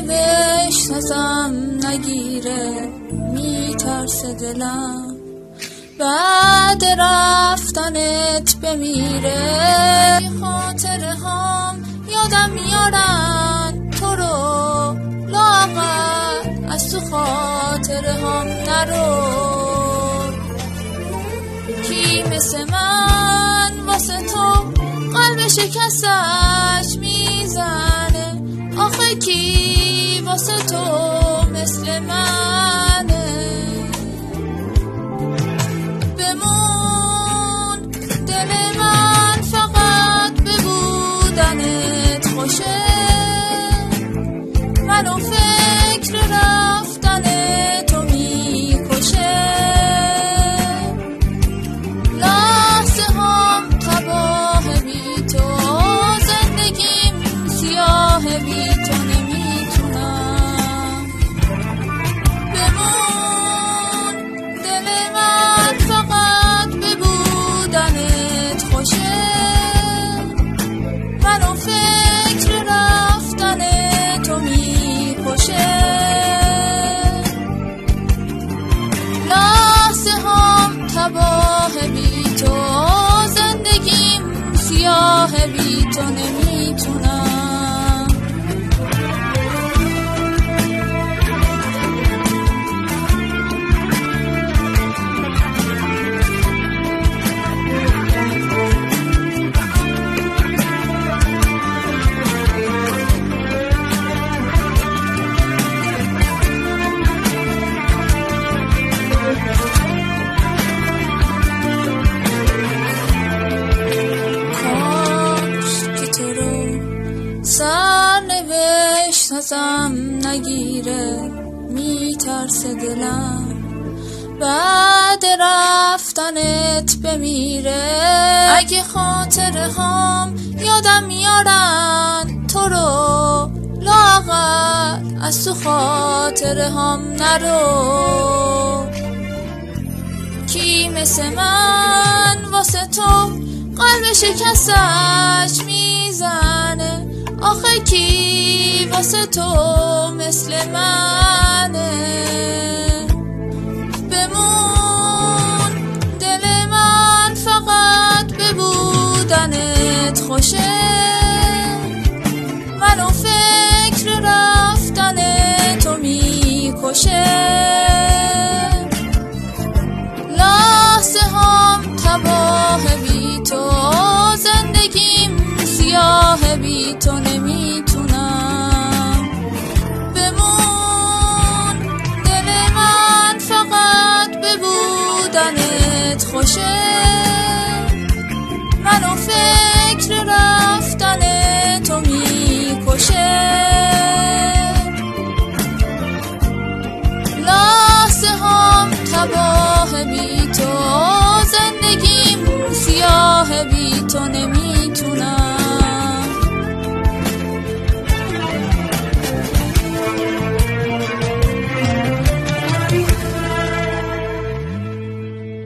بشناسم نگیره میترسه دلم بعد رفتنت بمیره. خاطره هام یادم میارن تو رو، لااقل از تو خاطره هام نرو. کی مثل من واسه تو قلب شکستش میزنه؟ آخه کی واسه تو مثل منه؟ بمون دل من فقط به بودنت خوشه، منو فکر رفتن تو میکشه. لحظه هم تباه بی تو، زندگیم سیاه بی تو نمیتونم. بمون دل من فقط به بودنت خوشه، منو فکر رفتن تو میکشه. لحظه هم تباه بی تو، زندگیم سیاه بی تو نمیتونم. سرنوشت ازم نگیره میترسه دلم بعد رفتنت بمیره. اگه خاطره هام یادم میارن تو رو، لااقل از تو خاطره هام نرو. کی مثل من واسه تو قلب شکستش میزنه؟ آخه کی واسه تو مثل منه؟ بمون دل من فقط به بودنت خوشه، منو فکر رفتن تو میکشه. لحظه هم تباه بی تو، زندگیم سیاه بی تو